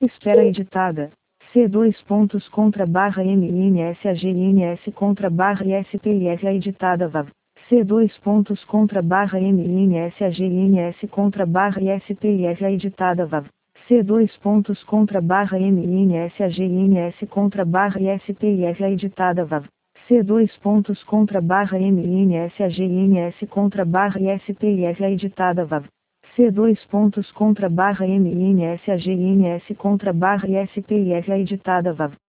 Espera editada. C dois pontos contra barra MINS AGINS contra barra ISPIS editada VAV. C dois pontos contra barra MINS AGINS contra barra ISPIS editada VAV. C dois pontos contra barra MINS AGINS contra barra ISPIS editada VAV. C dois pontos contra barra MINS AGINS contra barra ISPIS editada VAV. C dois pontos contra barra MINS AGINS contra barra ISPIS editada VAV.